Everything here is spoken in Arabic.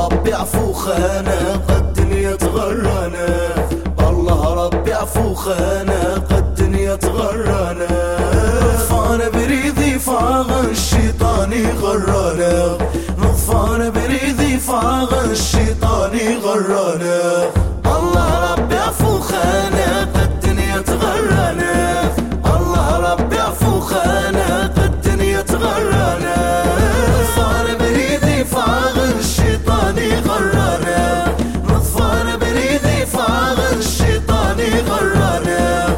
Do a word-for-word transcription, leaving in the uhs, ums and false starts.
ربي عفو خانا قد الدنيا تغرانا، الله ربي عفو خانا قد الدنيا تغرانا. نطفانا بريدي فاغ الشيطان غرانا، نطفانا بريدي فاغ الشيطان غرانا.